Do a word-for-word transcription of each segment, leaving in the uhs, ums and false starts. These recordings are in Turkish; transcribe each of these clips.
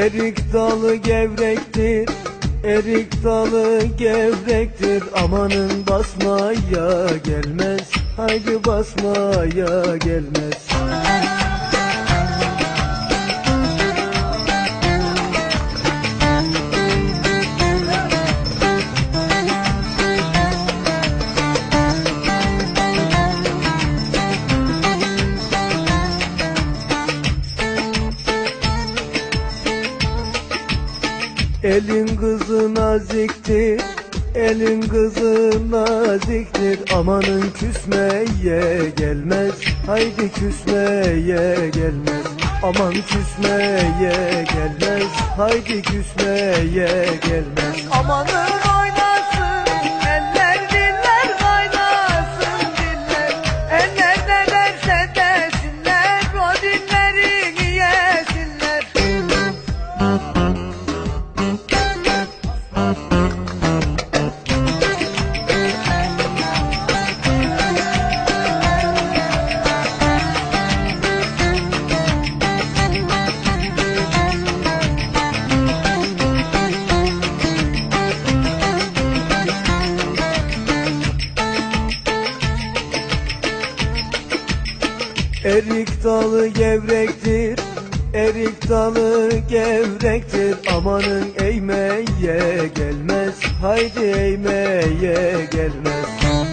Erik dalı gevrektir, erik dalı gevrektir. Amanın basmaya gelmez, haydi basmaya gelmez. Elin kızı naziktir, elin kızı naziktir. Amanın küsmeye gelmez, haydi küsmeye gelmez. Aman küsmeye gelmez, haydi küsmeye gelmez. Amanın oynasın eller, diller kaynasın diller. Eller ne derse desinler, o dillerini yesinler. Erik dalı gevrektir, erik dalı gevrektir. Amanın eğmeye gelmez, haydi eğmeye gelmez.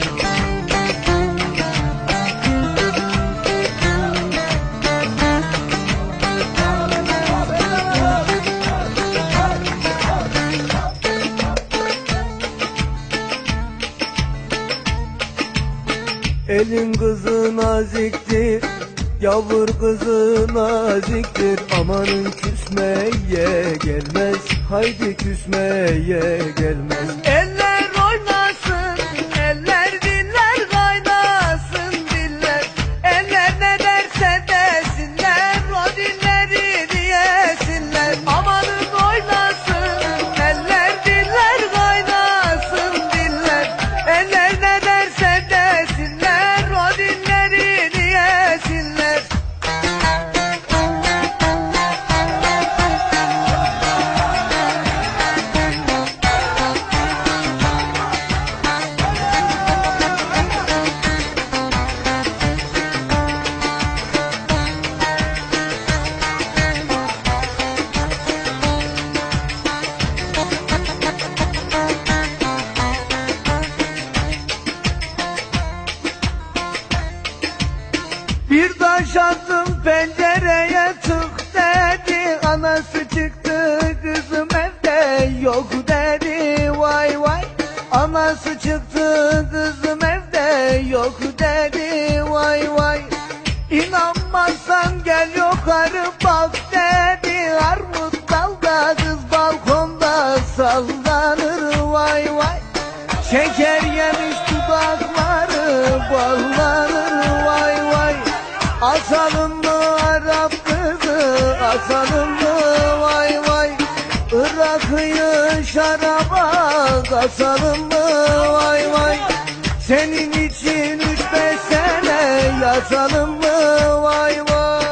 Elin kızı naziktir, yavur kızı naziktir. Amanın küsmeye gelmez, haydi küsmeye gelmez. Eller oynasın, eller diller kaynasın diller. Eller ne derse desinler, o dilleri yesinler. Amanın oynasın, eller diller kaynasın diller. Eller ne derse desinler, o dilleri yesinler. Bir taş attım pencereye, tık dedi. Anası çıktı, kızım evde yok dedi. Vay vay. Anası çıktı, kızım evde yok dedi. Vay vay. İnanmazsan gel yukarı bak dedi. Armut dalda, kız balkonda sallanır. Vay vay. Şeker yemiş dudakları ballanır. Vay vay. Asalım mı Arap kızı, asalım mı vay vay. Irak'ıyı şaraba kasalım mı vay vay. Senin için üç beş sene yatalım mı vay vay.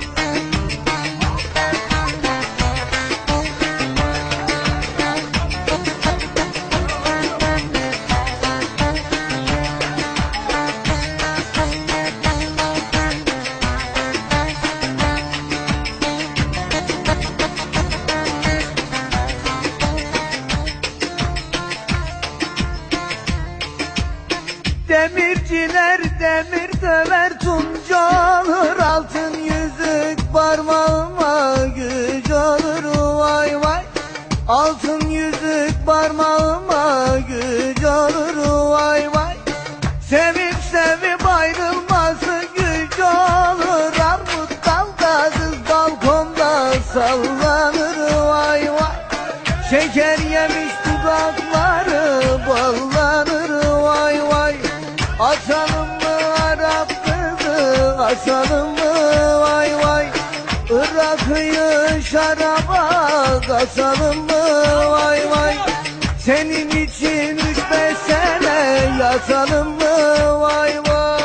Demirciler demir döver, tunç olur. Altın yüzük parmağıma güç olur. Vay vay. Altın yüzük parmağıma güç olur. Vay vay. Sevip sevip ayrılması güç olur. Armut dalda, kız balkonda sallanır. Vay vay. Şeker yemiş dudakları ballanır. Vay vay. Asalım mı Arap kızı, asalım mı vay vay. Irak'ıyı şaraba kasalım mı vay vay. Senin için üç beş sene yatalım mı vay vay.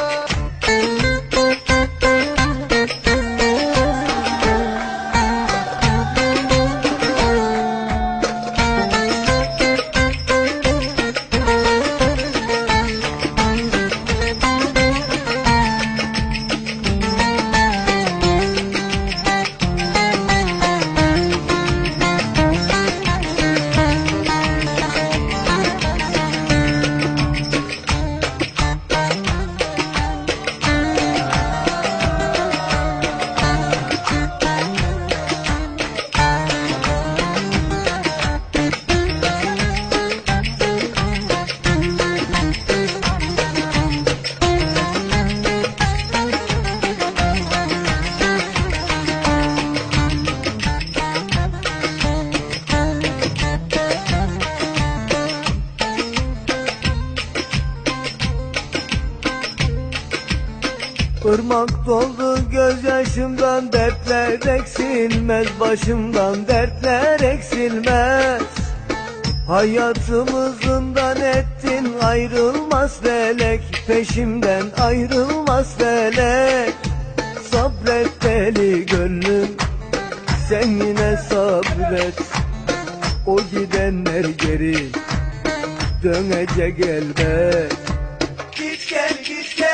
Irmak doldu gözyaşımdan, dertler eksilmez başımdan, dertler eksilmez. Hayatımı zindan ettin, ayrılmaz felek, peşimden ayrılmaz felek. Sabret deli gönlüm, sen yine sabret. O gidenler geri dönecek elbet. Git gel git gel